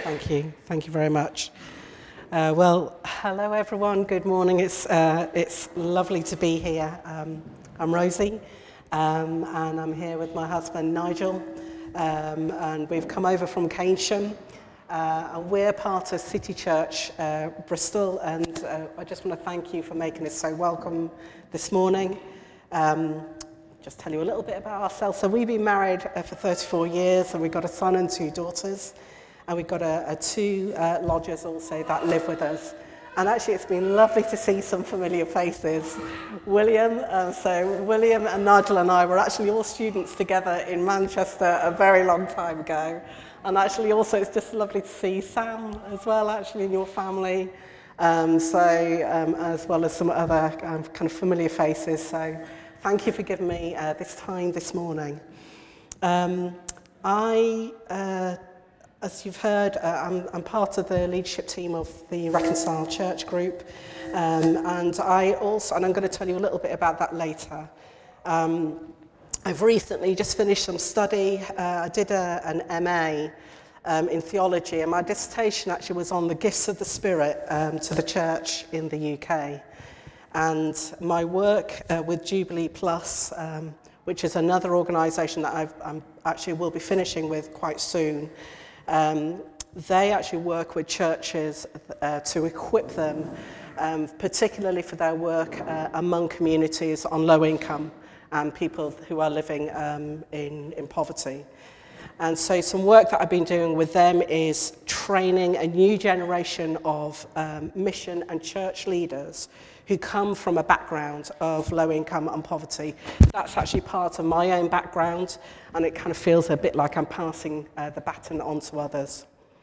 Thank you. Thank you very much. Hello everyone. Good morning. It's lovely to be here. I'm Rosie, and I'm here with my husband Nigel, and we've come over from Keynsham, and we're part of City Church Bristol, and I just want to thank you for making us so welcome this morning. Just tell you a little bit about ourselves. So we've been married for 34 years, and we've got a son and two daughters. And we've got two lodgers also that live with us. And actually, it's been lovely to see some familiar faces. William and Nigel and I were actually all students together in Manchester a very long time ago. And actually, also, it's just lovely to see Sam as well, actually, in your family. As well as some other kind of familiar faces. So thank you for giving me this time this morning. As you've heard, I'm part of the leadership team of the Reconciled Church group, and I'm going to tell you a little bit about that later. I've recently just finished some study. I did an MA in theology, and my dissertation actually was on the gifts of the Spirit to the church in the UK. And my work with Jubilee Plus, which is another organisation that I actually will be finishing with quite soon, they actually work with churches to equip them, particularly for their work among communities on low income and people who are living in poverty. And so some work that I've been doing with them is training a new generation of mission and church leaders who come from a background of low income and poverty. That's actually part of my own background, and it kind of feels a bit like I'm passing the baton on to others.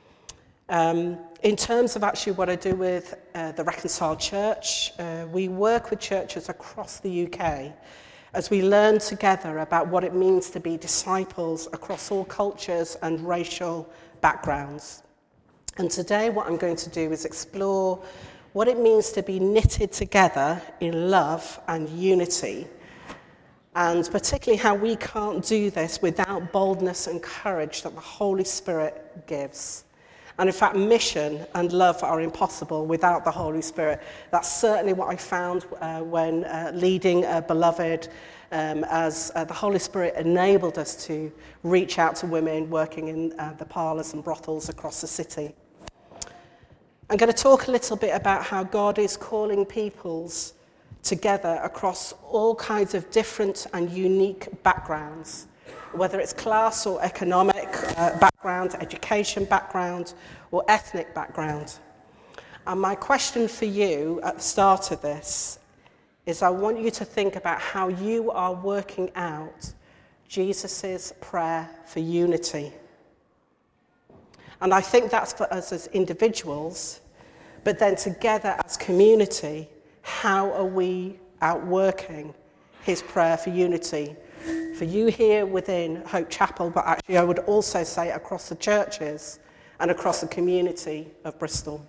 In terms of actually what I do with the Reconciled Church, we work with churches across the UK as we learn together about what it means to be disciples across all cultures and racial backgrounds. And today what I'm going to do is explore what it means to be knitted together in love and unity, and particularly how we can't do this without boldness and courage that the Holy Spirit gives. And in fact, mission and love are impossible without the Holy Spirit. That's certainly what I found when leading Beloved, as the Holy Spirit enabled us to reach out to women working in the parlours and brothels across the city. I'm going to talk a little bit about how God is calling peoples together across all kinds of different and unique backgrounds, whether it's class or economic background, education background, or ethnic background. And my question for you at the start of this is I want you to think about how you are working out Jesus' prayer for unity. And I think that's for us as individuals, but then together as community, how are we outworking his prayer for unity? For you here within Hope Chapel, but actually I would also say across the churches and across the community of Bristol.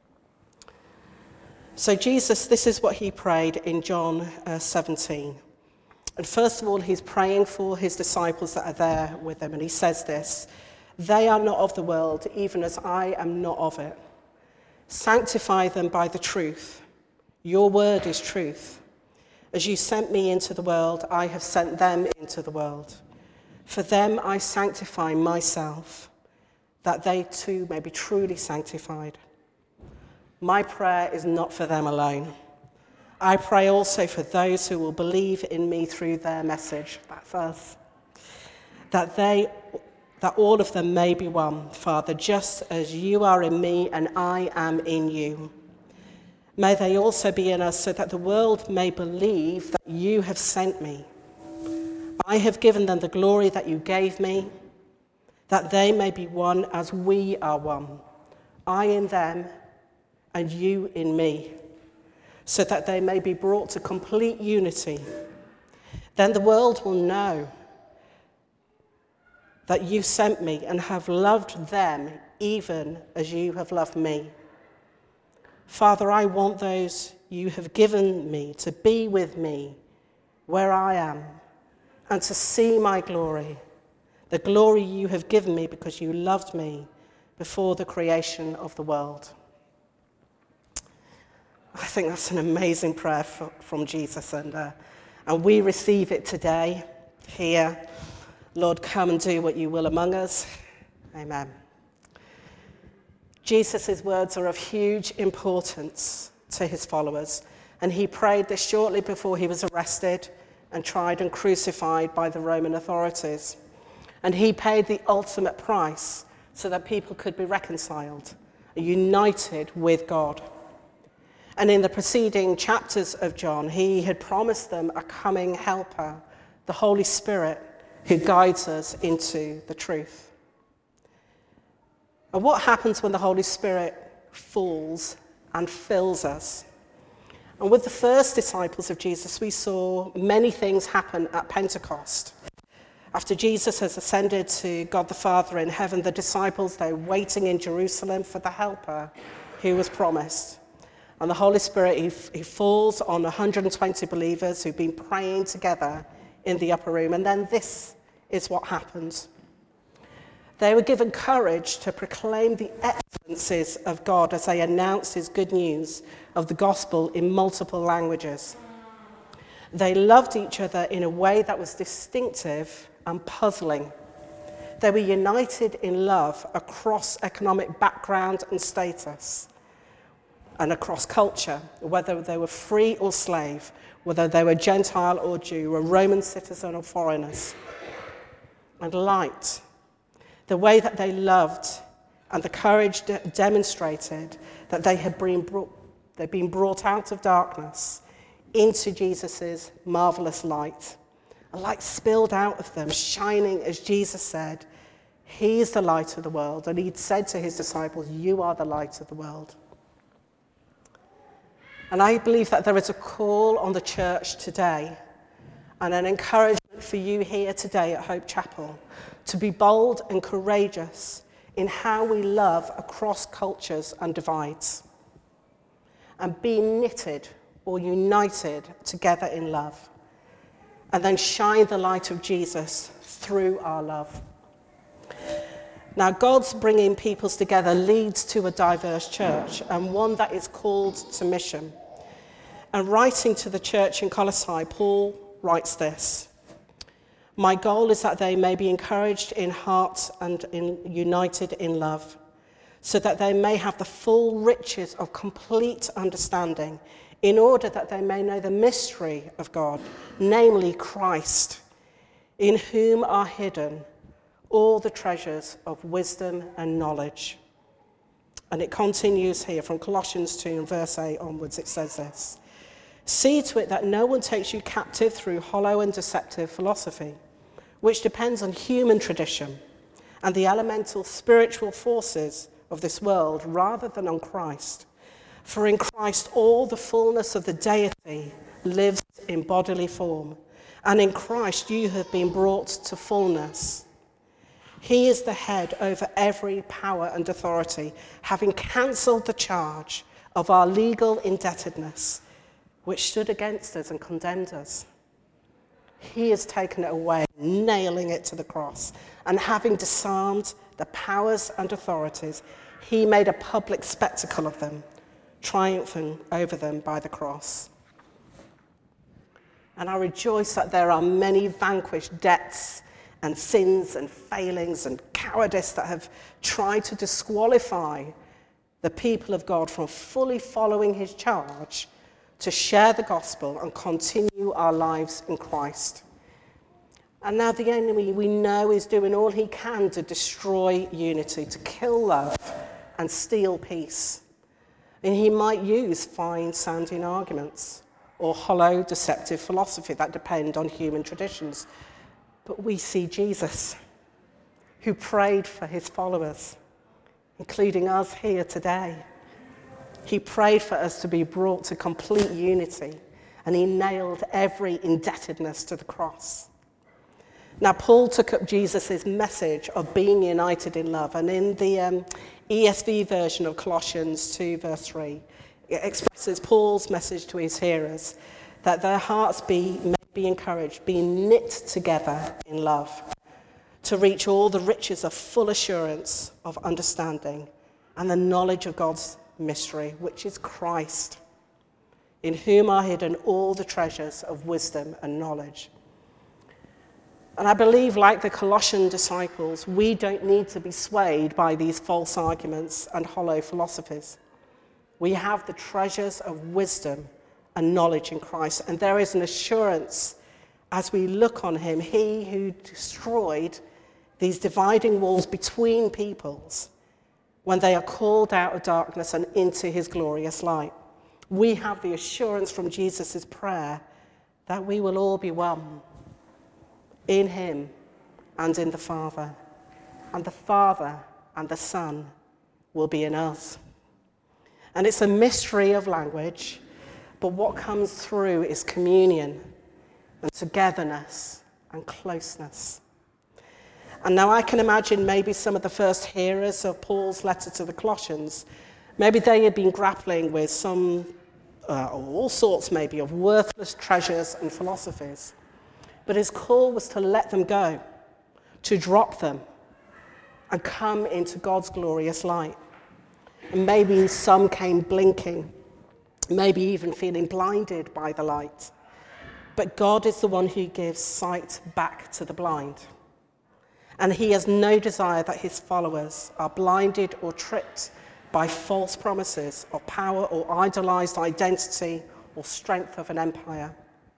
So Jesus, this is what he prayed in John 17. And first of all, he's praying for his disciples that are there with him, and he says this: "They are not of the world, even as I am not of it. Sanctify them by the truth. Your word is truth. As you sent me into the world, I have sent them into the world. For them I sanctify myself, that they too may be truly sanctified." My prayer is not for them alone. I pray also for those who will believe in me through their message, that's us, that all of them may be one, Father, just as you are in me and I am in you. May they also be in us, so that the world may believe that you have sent me. I have given them the glory that you gave me, that they may be one as we are one, I in them and you in me, so that they may be brought to complete unity. Then the world will know that you sent me and have loved them even as you have loved me. Father, I want those you have given me to be with me where I am and to see my glory, the glory you have given me because you loved me before the creation of the world. I think that's an amazing prayer from Jesus, and we receive it today here. Lord, come and do what you will among us. Amen. Jesus' words are of huge importance to his followers, and he prayed this shortly before he was arrested and tried and crucified by the Roman authorities. And he paid the ultimate price so that people could be reconciled, united with God. And in the preceding chapters of John, he had promised them a coming helper, the Holy Spirit, who guides us into the truth. And what happens when the Holy Spirit falls and fills us? And with the first disciples of Jesus, we saw many things happen at Pentecost. After Jesus has ascended to God the Father in heaven, the disciples, they're waiting in Jerusalem for the helper who was promised. And the Holy Spirit, he falls on 120 believers who've been praying together in the upper room. And then this is what happened. They were given courage to proclaim the excellencies of God as they announced his good news of the gospel in multiple languages. They loved each other in a way that was distinctive and puzzling. They were united in love across economic background and status, and across culture, whether they were free or slave, whether they were Gentile or Jew, a Roman citizen or foreigners. And light, the way that they loved and the courage demonstrated that they had been brought out of darkness into Jesus' marvelous light. A light spilled out of them, shining, as Jesus said, he is the light of the world. And he'd said to his disciples, you are the light of the world. And I believe that there is a call on the church today and an encouragement for you here today at Hope Chapel to be bold and courageous in how we love across cultures and divides, and be knitted or united together in love, and then shine the light of Jesus through our love. Now, God's bringing peoples together leads to a diverse church, and one that is called to mission. And writing to the church in Colossae, Paul writes this: my goal is that they may be encouraged in heart and united in love, so that they may have the full riches of complete understanding, in order that they may know the mystery of God, namely Christ, in whom are hidden all the treasures of wisdom and knowledge. And it continues here from Colossians 2 and verse 8 onwards. It says this: see to it that no one takes you captive through hollow and deceptive philosophy, which depends on human tradition and the elemental spiritual forces of this world, rather than on Christ. For in Christ all the fullness of the deity lives in bodily form, and in Christ you have been brought to fullness. He is the head over every power and authority, having cancelled the charge of our legal indebtedness, which stood against us and condemned us. He has taken it away, nailing it to the cross, and having disarmed the powers and authorities, he made a public spectacle of them, triumphing over them by the cross. And I rejoice that there are many vanquished debts and sins and failings and cowardice that have tried to disqualify the people of God from fully following his charge to share the gospel and continue our lives in Christ. And now the enemy, we know, is doing all he can to destroy unity, to kill love and steal peace. And he might use fine-sounding arguments or hollow, deceptive philosophy that depend on human traditions. But we see Jesus, who prayed for his followers, including us here today. He prayed for us to be brought to complete unity, and he nailed every indebtedness to the cross. Now, Paul took up Jesus' message of being united in love, and in the ESV version of Colossians 2, verse 3, it expresses Paul's message to his hearers, that their hearts may be encouraged, being knit together in love, to reach all the riches of full assurance of understanding and the knowledge of God's mystery, which is Christ, in whom are hidden all the treasures of wisdom and knowledge. And I believe, like the Colossian disciples, we don't need to be swayed by these false arguments and hollow philosophies. We have the treasures of wisdom and knowledge in Christ, and there is an assurance as we look on him, he who destroyed these dividing walls between peoples when they are called out of darkness and into his glorious light. We have the assurance from Jesus' prayer that we will all be one in him and in the Father, and the Father and the Son will be in us. And it's a mystery of language, but what comes through is communion and togetherness and closeness. And now I can imagine maybe some of the first hearers of Paul's letter to the Colossians, maybe they had been grappling with some, all sorts maybe, of worthless treasures and philosophies. But his call was to let them go, to drop them, and come into God's glorious light. And maybe some came blinking, maybe even feeling blinded by the light. But God is the one who gives sight back to the blind. And he has no desire that his followers are blinded or tricked by false promises of power or idolized identity or strength of an empire.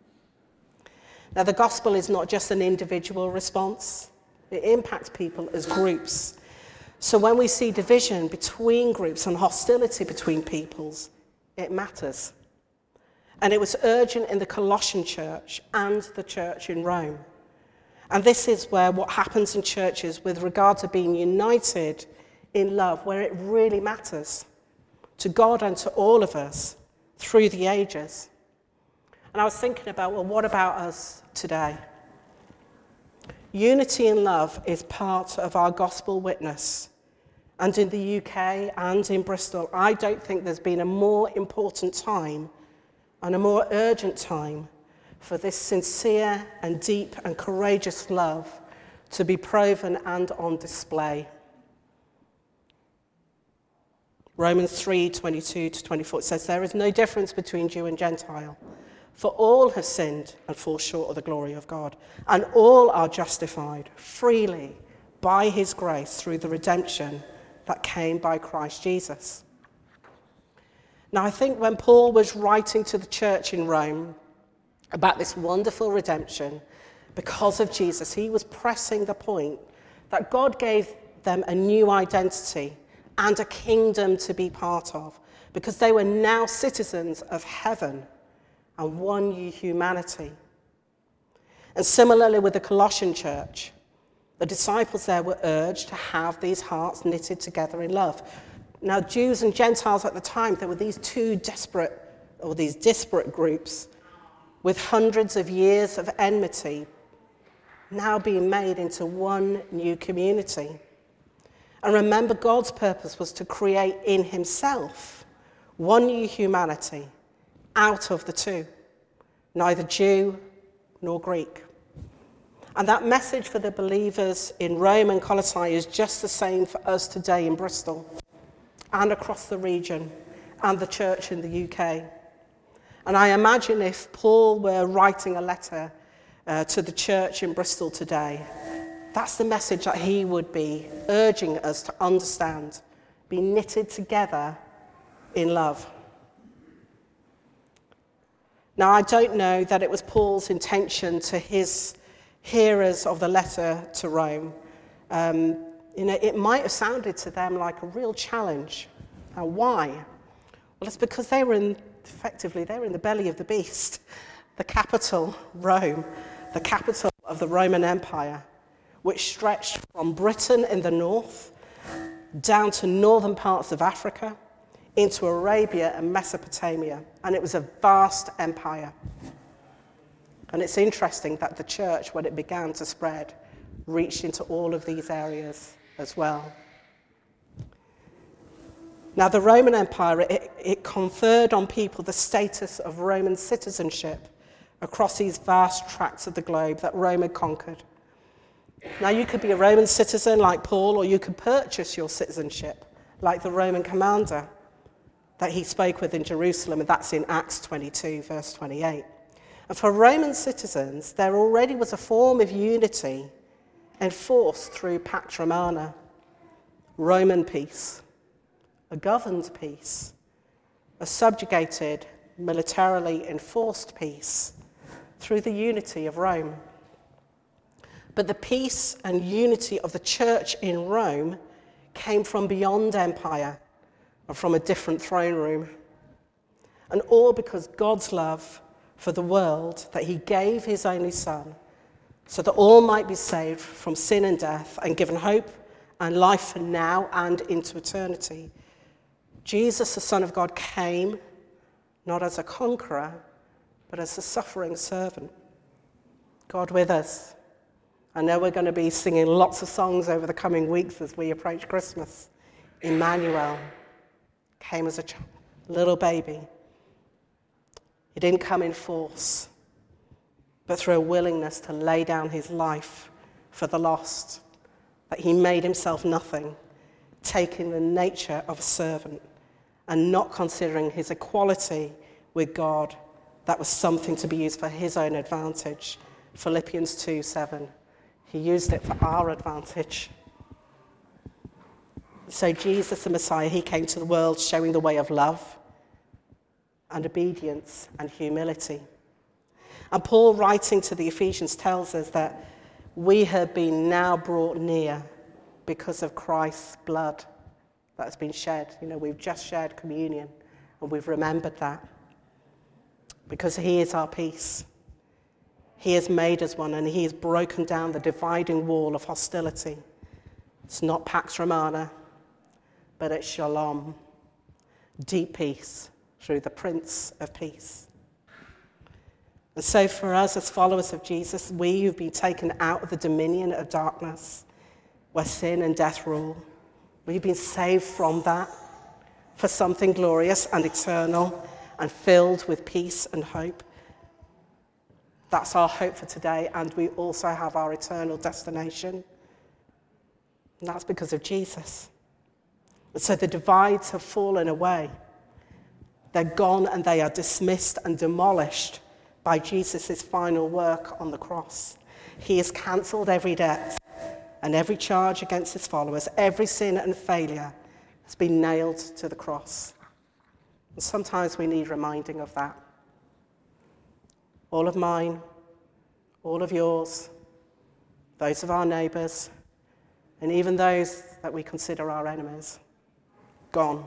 Now, the gospel is not just an individual response. It impacts people as groups. So when we see division between groups and hostility between peoples, it matters. And it was urgent in the Colossian church and the church in Rome. And this is where what happens in churches with regard to being united in love, where it really matters to God and to all of us through the ages. And I was thinking about, well, what about us today? Unity in love is part of our gospel witness. And in the UK and in Bristol, I don't think there's been a more important time and a more urgent time for this sincere and deep and courageous love to be proven and on display. Romans 3:22-24 says, "There is no difference between Jew and Gentile, for all have sinned and fall short of the glory of God, and all are justified freely by his grace through the redemption that came by Christ Jesus." Now, I think when Paul was writing to the church in Rome about this wonderful redemption because of Jesus, he was pressing the point that God gave them a new identity and a kingdom to be part of, because they were now citizens of heaven and one new humanity. And similarly with the Colossian church, the disciples there were urged to have these hearts knitted together in love. Now, Jews and Gentiles at the time, there were these disparate groups with hundreds of years of enmity now being made into one new community. And remember, God's purpose was to create in himself one new humanity out of the two, neither Jew nor Greek. And that message for the believers in Rome and Colossae is just the same for us today in Bristol and across the region and the church in the UK. And I imagine if Paul were writing a letter to the church in Bristol today, that's the message that he would be urging us to understand, be knitted together in love. Now, I don't know that it was Paul's intention to his hearers of the letter to Rome. It might have sounded to them like a real challenge. Why? Well, it's because they were in the belly of the beast, the capital, Rome, the capital of the Roman Empire, which stretched from Britain in the north down to northern parts of Africa, into Arabia and Mesopotamia, and it was a vast empire. And it's interesting that the church, when it began to spread, reached into all of these areas as well. Now, the Roman Empire, it conferred on people the status of Roman citizenship across these vast tracts of the globe that Rome had conquered. Now, you could be a Roman citizen like Paul, or you could purchase your citizenship like the Roman commander that he spoke with in Jerusalem, and that's in Acts 22, verse 28. And for Roman citizens, there already was a form of unity enforced through Pax Romana, Roman peace, a governed peace, a subjugated, militarily enforced peace through the unity of Rome. But the peace and unity of the church in Rome came from beyond empire and from a different throne room. And all because God's love for the world, that he gave his only Son, so that all might be saved from sin and death and given hope and life for now and into eternity. Jesus, the Son of God, came not as a conqueror, but as a suffering servant. God with us. I know we're going to be singing lots of songs over the coming weeks as we approach Christmas. Emmanuel came as a little baby. He didn't come in force, but through a willingness to lay down his life for the lost, that he made himself nothing, taking the nature of a servant and not considering his equality with God that was something to be used for his own advantage. Philippians 2:7. He used it for our advantage. So Jesus, the Messiah, he came to the world showing the way of love and obedience and humility. And Paul, writing to the Ephesians, tells us that we have been now brought near because of Christ's blood that has been shed. You know, we've just shared communion and we've remembered that because he is our peace. He has made us one, and he has broken down the dividing wall of hostility. It's not Pax Romana, but it's Shalom, deep peace through the Prince of Peace. And so for us as followers of Jesus, we who've been taken out of the dominion of darkness, where sin and death rule, we've been saved from that for something glorious and eternal and filled with peace and hope. That's our hope for today, and we also have our eternal destination. And that's because of Jesus. And so the divides have fallen away. They're gone and they are dismissed and demolished by Jesus' final work on the cross. He has cancelled every debt and every charge against his followers. Every sin and failure has been nailed to the cross. And sometimes we need reminding of that. All of mine, all of yours, those of our neighbours, and even those that we consider our enemies, gone.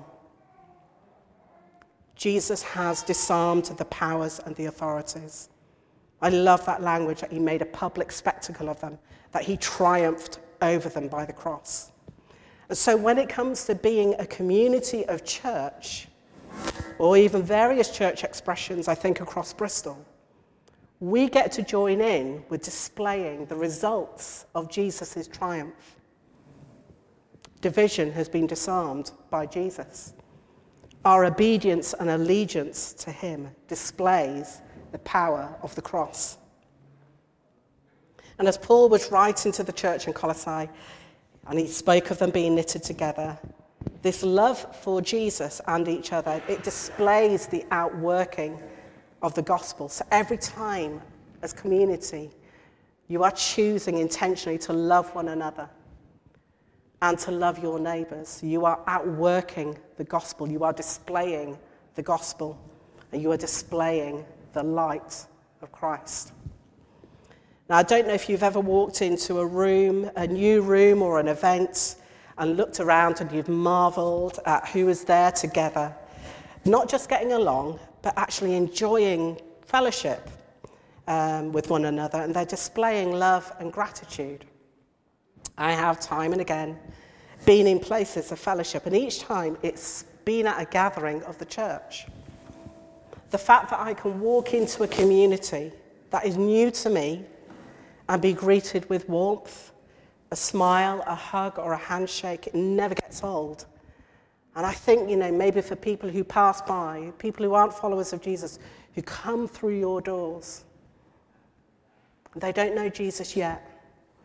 Jesus has disarmed the powers and the authorities. I love that language, that he made a public spectacle of them, that he triumphed over them by the cross. And so when it comes to being a community of church, or even various church expressions, I think, across Bristol, we get to join in with displaying the results of Jesus' triumph. Division has been disarmed by Jesus. Our obedience and allegiance to him displays the power of the cross. And as Paul was writing to the church in Colossae, and he spoke of them being knitted together, this love for Jesus and each other, it displays the outworking of the gospel. So every time as community, you are choosing intentionally to love one another and to love your neighbours. You are outworking the gospel. You are displaying the gospel, and you are displaying the light of Christ. Now, I don't know if you've ever walked into a room, a new room or an event, and looked around and you've marvelled at who is there together, not just getting along, but actually enjoying fellowship with one another, and they're displaying love and gratitude. I have time and again been in places of fellowship, and each time it's been at a gathering of the church. The fact that I can walk into a community that is new to me and be greeted with warmth, a smile, a hug, or a handshake, it never gets old. And I think, maybe for people who pass by, people who aren't followers of Jesus, who come through your doors, they don't know Jesus yet.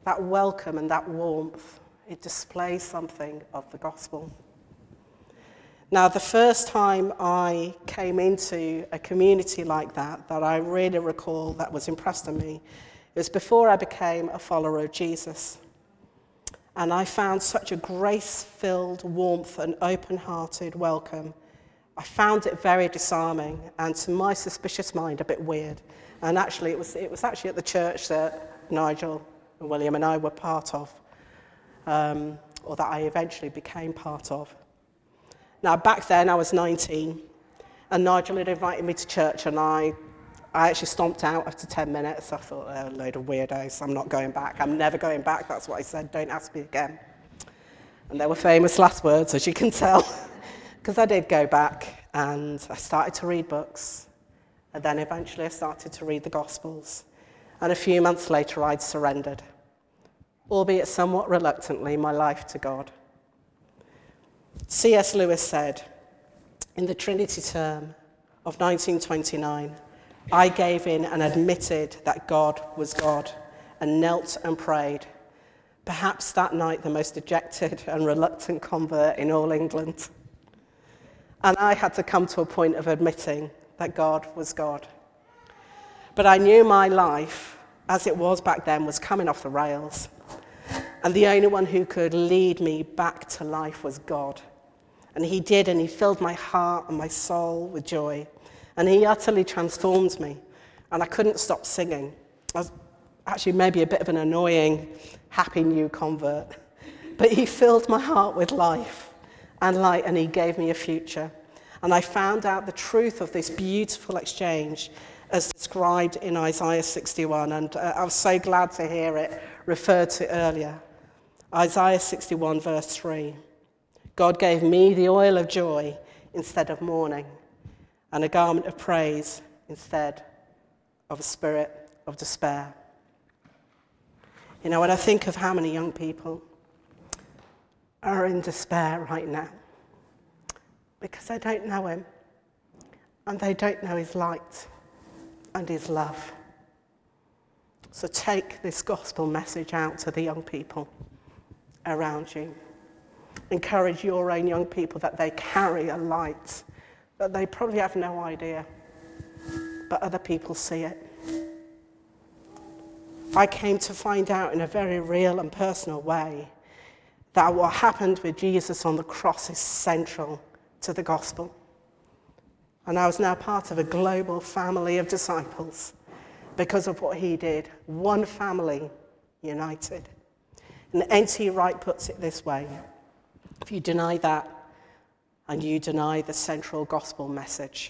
that welcome and that warmth, it displays something of the gospel. Now, the first time I came into a community like that I really recall that was impressed on me, it was before I became a follower of Jesus. And I found such a grace-filled warmth and open-hearted welcome. I found it very disarming and, to my suspicious mind, a bit weird. And actually, it was actually at the church that Nigel and William and I were part of, or that I eventually became part of. Now, back then, I was 19, and Nigel had invited me to church, and I actually stomped out after 10 minutes. I thought, a load of weirdos, I'm not going back. I'm never going back. That's what I said, don't ask me again. And they were famous last words, as you can tell, because I did go back, and I started to read books, and then eventually I started to read the Gospels. And a few months later, I'd surrendered, albeit somewhat reluctantly, my life to God. C.S. Lewis said, in the Trinity term of 1929, I gave in and admitted that God was God and knelt and prayed. Perhaps that night the most dejected and reluctant convert in all England. And I had to come to a point of admitting that God was God. But I knew my life, as it was back then, was coming off the rails. And the only one who could lead me back to life was God. And he did, and he filled my heart and my soul with joy. And he utterly transformed me. And I couldn't stop singing. I was actually maybe a bit of an annoying, happy new convert. But he filled my heart with life and light, and he gave me a future. And I found out the truth of this beautiful exchange as described in Isaiah 61. And I was so glad to hear it referred to earlier. Isaiah 61, verse 3. God gave me the oil of joy instead of mourning, and a garment of praise instead of a spirit of despair. You know, when I think of how many young people are in despair right now because they don't know him and they don't know his light and his love. So take this gospel message out to the young people around you. Encourage your own young people that they carry a light that they probably have no idea, but other people see it. I came to find out in a very real and personal way that what happened with Jesus on the cross is central to the gospel. And I was now part of a global family of disciples because of what he did. One family united. And N.T. Wright puts it this way: if you deny that, and you deny the central gospel message.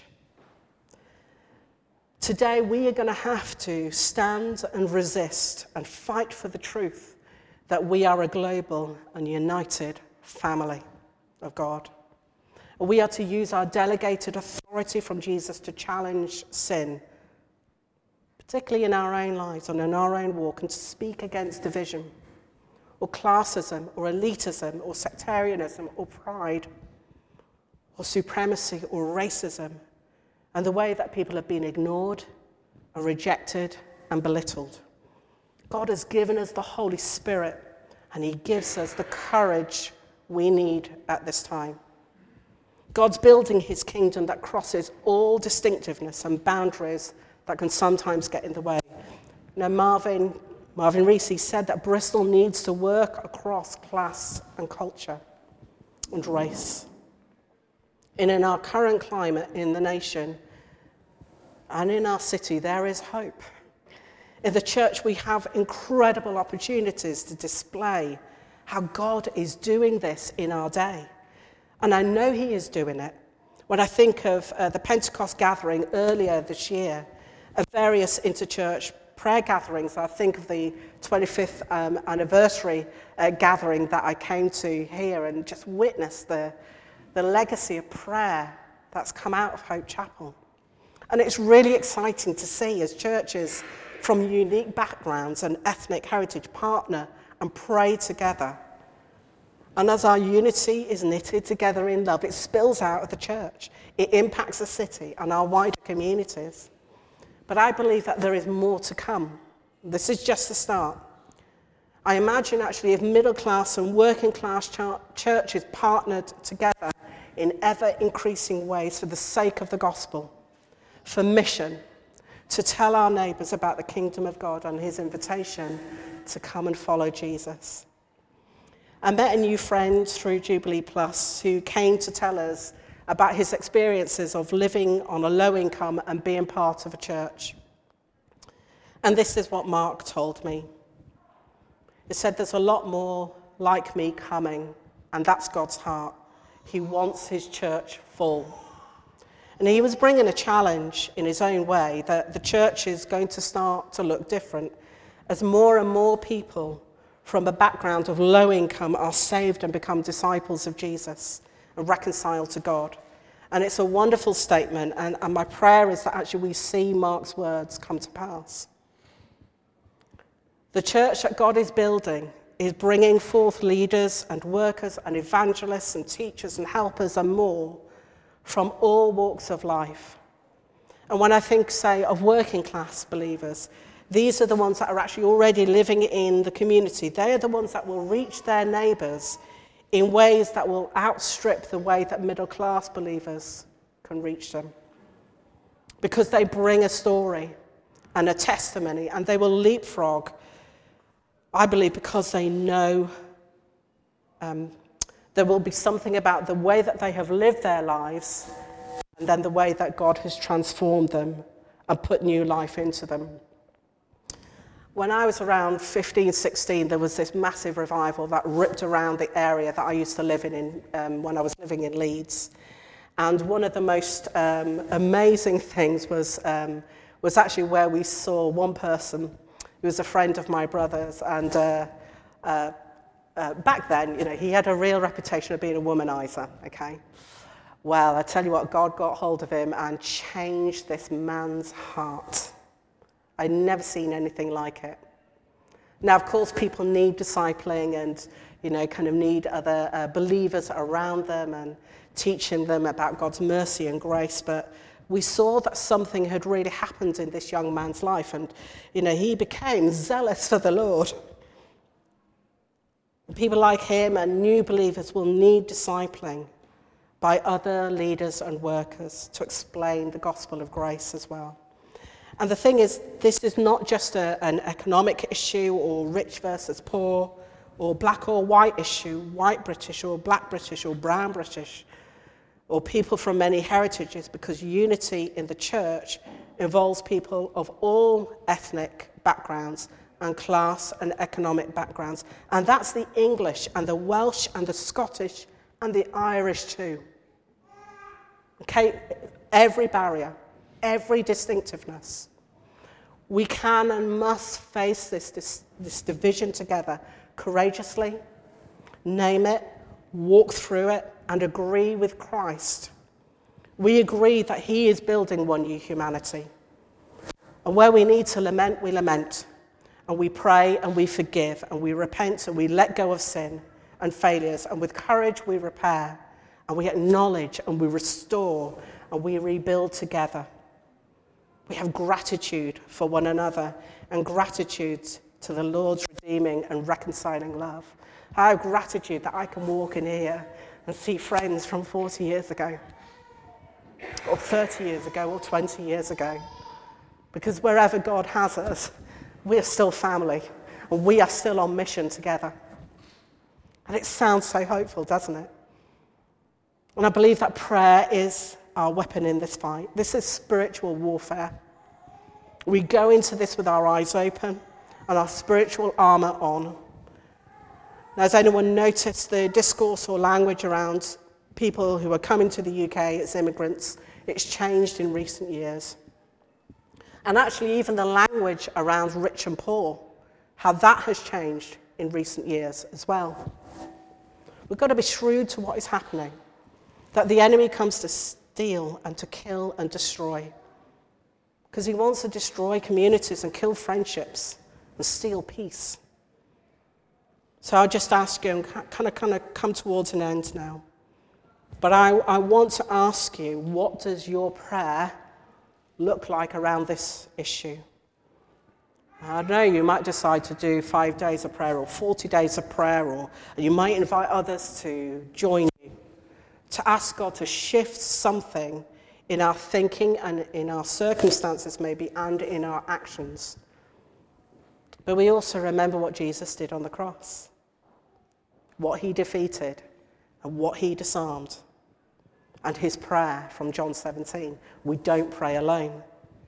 Today, we are going to have to stand and resist and fight for the truth that we are a global and united family of God. We are to use our delegated authority from Jesus to challenge sin, particularly in our own lives and in our own walk, and to speak against division, or classism, or elitism, or sectarianism, or pride, or supremacy, or racism, and the way that people have been ignored, or rejected, and belittled. God has given us the Holy Spirit, and he gives us the courage we need at this time. God's building his kingdom that crosses all distinctiveness and boundaries that can sometimes get in the way. Now, Marvin Rees said that Bristol needs to work across class and culture and race. And in our current climate in the nation and in our city, there is hope. In the church, we have incredible opportunities to display how God is doing this in our day. And I know he is doing it. When I think of the Pentecost gathering earlier this year, of various interchurch prayer gatherings, I think of the 25th anniversary gathering that I came to here and just witnessed the legacy of prayer that's come out of Hope Chapel. And it's really exciting to see as churches from unique backgrounds and ethnic heritage partner and pray together. And as our unity is knitted together in love, it spills out of the church. It impacts the city and our wider communities. But I believe that there is more to come. This is just the start. I imagine actually if middle class and working class churches partnered together in ever increasing ways for the sake of the gospel, for mission, to tell our neighbours about the kingdom of God and his invitation to come and follow Jesus. I met a new friend through Jubilee Plus who came to tell us about his experiences of living on a low income and being part of a church. And this is what Mark told me. He said there's a lot more like me coming, and that's God's heart. He wants his church full. And he was bringing a challenge in his own way that the church is going to start to look different as more and more people from a background of low income are saved and become disciples of Jesus and reconciled to God. And it's a wonderful statement, and my prayer is that actually we see Mark's words come to pass. The church that God is building is bringing forth leaders and workers and evangelists and teachers and helpers and more from all walks of life. And when I think, say, of working class believers, these are the ones that are actually already living in the community. They are the ones that will reach their neighbours in ways that will outstrip the way that middle class believers can reach them. Because they bring a story and a testimony, and they will leapfrog, I believe, because they know there will be something about the way that they have lived their lives and then the way that God has transformed them and put new life into them. When I was around 15, 16, there was this massive revival that ripped around the area that I used to live in when I was living in Leeds. And one of the most amazing things was actually where we saw one person who was a friend of my brother's, and back then, he had a real reputation of being a womanizer, okay? Well, I tell you what, God got hold of him and changed this man's heart. I'd never seen anything like it. Now, of course, people need discipling and, kind of need other believers around them and teaching them about God's mercy and grace, but we saw that something had really happened in this young man's life, and, he became zealous for the Lord. People like him and new believers will need discipling by other leaders and workers to explain the gospel of grace as well. And the thing is, this is not just an economic issue or rich versus poor or black or white issue, white British or black British or brown British, or people from many heritages, because unity in the church involves people of all ethnic backgrounds and class and economic backgrounds. And that's the English and the Welsh and the Scottish and the Irish too. Okay, every barrier, every distinctiveness. We can and must face this division together courageously, name it, walk through it, and agree with Christ. We agree that he is building one new humanity. And where we need to lament, we lament. And we pray and we forgive and we repent and we let go of sin and failures. And with courage, we repair and we acknowledge and we restore and we rebuild together. We have gratitude for one another and gratitude to the Lord's redeeming and reconciling love. I have gratitude that I can walk in here and see friends from 40 years ago, or 30 years ago, or 20 years ago. Because wherever God has us, we are still family, and we are still on mission together. And it sounds so hopeful, doesn't it? And I believe that prayer is our weapon in this fight. This is spiritual warfare. We go into this with our eyes open and our spiritual armour on. Now, has anyone noticed the discourse or language around people who are coming to the UK as immigrants? It's changed in recent years. And actually, even the language around rich and poor, how that has changed in recent years as well. We've got to be shrewd to what is happening, that the enemy comes to steal and to kill and destroy, because he wants to destroy communities and kill friendships and steal peace. So I'll just ask you, and kind of come towards an end now, but I want to ask you, what does your prayer look like around this issue? I don't know, you might decide to do 5 days of prayer or 40 days of prayer, or you might invite others to join you, to ask God to shift something in our thinking and in our circumstances maybe, and in our actions. But we also remember what Jesus did on the cross, what he defeated and what he disarmed, and his prayer from John 17. We don't pray alone.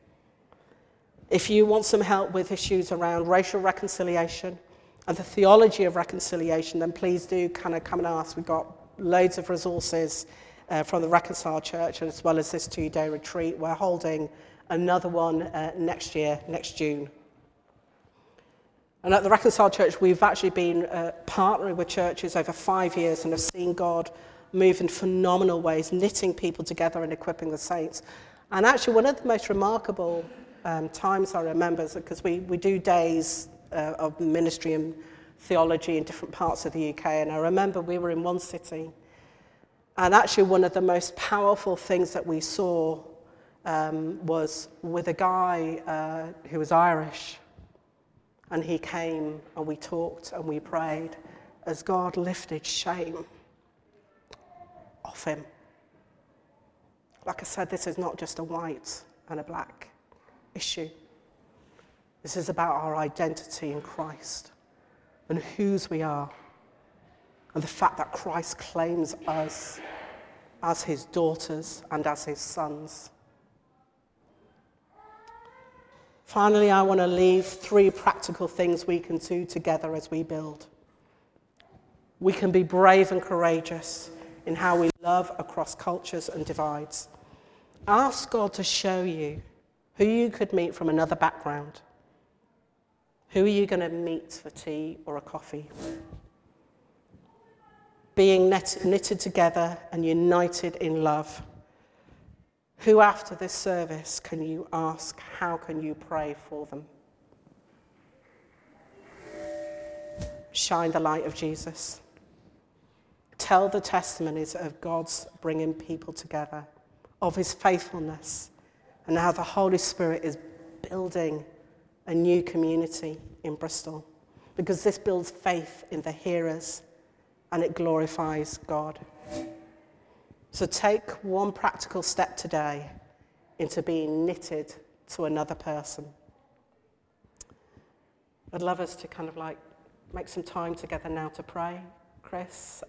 If you want some help with issues around racial reconciliation and the theology of reconciliation, then please do kind of come and ask. We've got loads of resources from the Reconcile Church, as well as this 2-day retreat. We're holding another one next year, next June. And at the Reconcile Church, we've actually been partnering with churches over 5 years and have seen God move in phenomenal ways, knitting people together and equipping the saints. And actually, one of the most remarkable times I remember is because we do days of ministry and theology in different parts of the UK. And I remember we were in one city, and actually one of the most powerful things that we saw was with a guy who was Irish. And he came and we talked and we prayed as God lifted shame off him. Like I said, this is not just a white and a black issue. This is about our identity in Christ and whose we are, and the fact that Christ claims us as his daughters and as his sons. Finally, I want to leave 3 practical things we can do together as we build. We can be brave and courageous in how we love across cultures and divides. Ask God to show you who you could meet from another background. Who are you going to meet for tea or a coffee? Being knitted together and united in love. Who after this service can you ask, how can you pray for them? Shine the light of Jesus. Tell the testimonies of God's bringing people together, of his faithfulness, and how the Holy Spirit is building a new community in Bristol, because this builds faith in the hearers and it glorifies God. So take one practical step today into being knitted to another person. I'd love us to kind of like make some time together now to pray, Chris.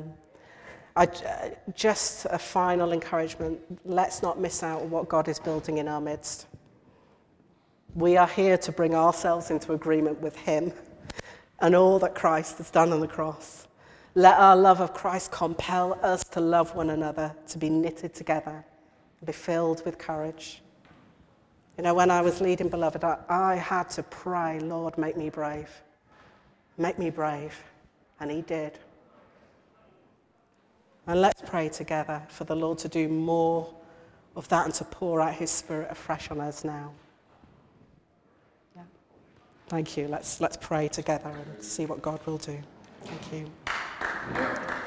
Just a final encouragement. Let's not miss out on what God is building in our midst. We are here to bring ourselves into agreement with him and all that Christ has done on the cross. Let our love of Christ compel us to love one another, to be knitted together, to be filled with courage. You know, when I was leading Beloved, I had to pray, Lord, make me brave. Make me brave. And he did. And let's pray together for the Lord to do more of that and to pour out his Spirit afresh on us now. Yeah. Thank you. Let's pray together and see what God will do. Thank you.